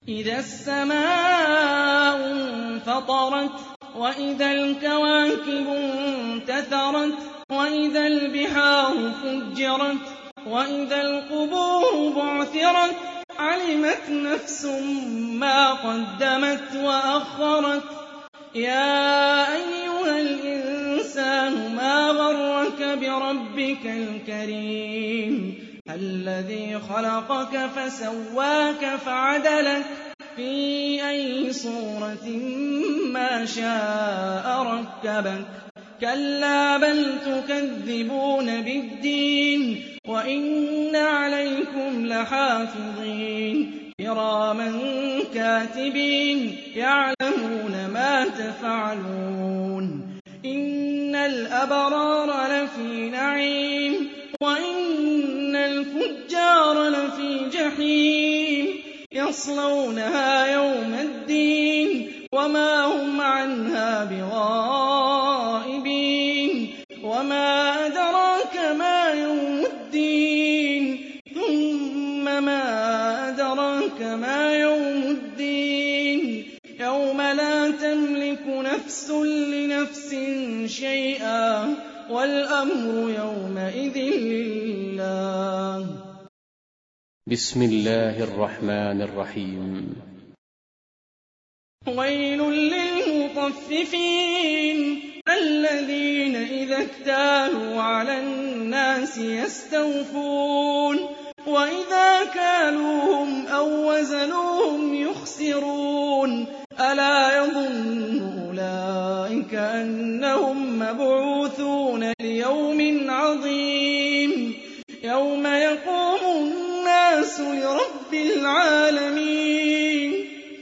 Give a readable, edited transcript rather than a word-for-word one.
إِذَا السَّمَاءُ انفَطَرَتْ وَإِذَا الْكَوَاكِبُ انتَثَرَتْ وَإِذَا الْبِحَارُ فُجِّرَتْ وَإِذَا الْقُبُورُ بُعْثِرَتْ عَلِمَتْ نَفْسٌ مَّا قَدَّمَتْ وَأَخَّرَتْ يَا أَيُّهَا الْإِنسَانُ مَا غَرَّكَ بِرَبِّكَ الْكَرِيمِ الَّذِي خَلَقَكَ فَسَوَّاكَ فَعَدَلَكَ فِي أَيِّ صُورَةٍ مَّا شَاءَ رَكَّبَكَ كَلَّا بَلْ تُكَذِّبُونَ بِالدِّينِ وَإِنَّ عَلَيْكُمْ لَحَافِظِينَ كِرَامًا كَاتِبِينَ يَعْلَمُونَ مَا تَفْعَلُونَ إِنَّ الْأَبْرَارَ لَفِي نَعِيمٍ وَإِنَّ الْفُجَّارَ لَفِي جَحِيمٍ يَصْلَوْنَهَا يَوْمَ الدِّينِ وَمَا هُمْ عَنْهَا بِغَائِبِينَ وَمَا أَدْرَاكَ مَا يَوْمُ الدِّينِ ثُمَّ مَا أَدْرَاكَ مَا يَوْمُ الدِّينِ يَوْمَ لَا تَمْلِكُ نَفْسٌ لِّنَفْسٍ شَيْئًا وَالْأَمْرُ يَوْمَئِذٍ لِّلَّهِ. بسم الله الرحمن الرحيم. وَيْلٌ لِّلْمُطَفِّفِينَ الَّذِينَ إِذَا اكْتَالُوا عَلَى النَّاسِ يَسْتَوْفُونَ وَإِذَا كَالُوهُمْ أَو وَّزَنُوهُمْ يُخْسِرُونَ أَلَا يَظُنُّ أُولَٰئِكَ أَنَّهُم مَّبْعُوثُونَ لِيَوْمٍ عَظِيمٍ يَوْمَ يَقُومُ النَّاسُ لِرَبِّ الْعَالَمِينَ